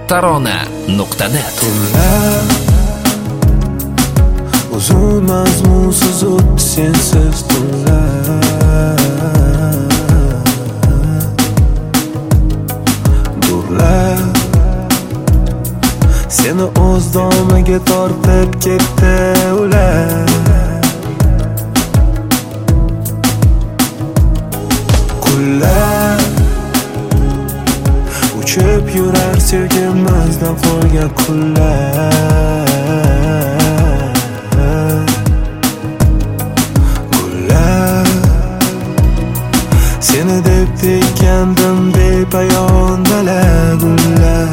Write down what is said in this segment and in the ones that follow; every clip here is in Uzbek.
tarona.net. Tunlar uzun mazmunsiz o'tdi sensiz tunlar. Durlar seni o'z domiga tortib ketdi ular. Kunlar uchib yurar sevgimizdan qolgan kunlar. Gullar seni deb tekkandim bepayon dala gullar.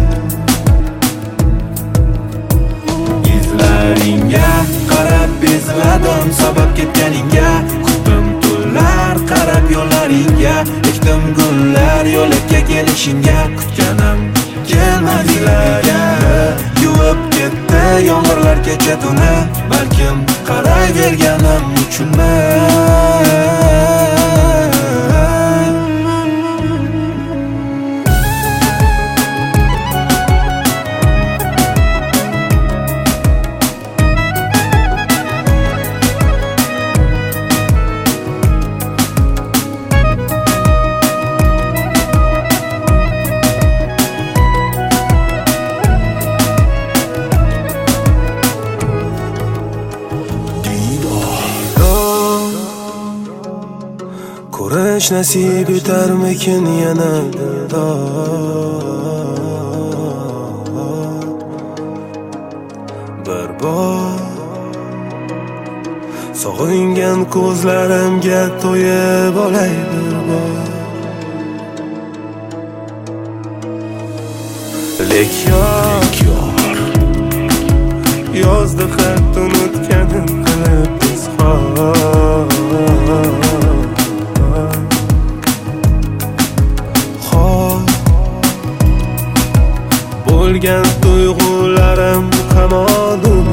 Izlaringga qarab bezladim sabab ketganingga. Kutdim tunlar qarab yo'llaringga. Ekdim gullar yo'lakka kelishingga. Kutganim kelmadilar. Yuvib ketdi yomg'irlar kecha tuni. Balkim qarayverganim uchunman. Ko'rish nasib etarmikin yana bir bor sog'ingan ko'zlarimga to'yib olay bir bor. Lek yor yozdi xat unutganim qilib izhor. Bo'lgan tuyg'ularim hamon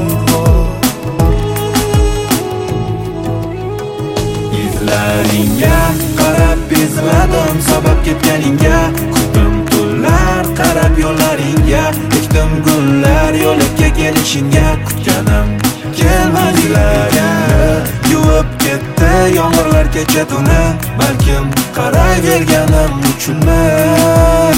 izlaringga qarab bezladim sabab ketganingga. Kutdim tunlar qarab yo'llaringga. Ekdim gullar yo'lakka kelishingga. Kutganim kelmadilar. Yuvib ketdi yomg'irlar kecha tuni. Balkim qarayverganim uchunman.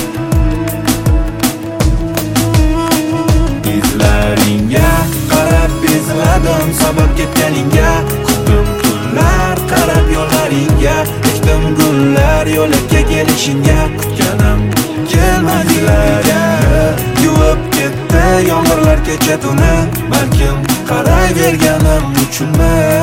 Izlaringga qarab bezladim sabab ketganingga. Kutdim tunlar qarab yo'llaringga. Ekdim gullar yo'lakka kelishingga. Kutganim kelmadilar. Yuvib ketdi yomg'irlar kecha tuni. Balkim qarayverganim uchunman.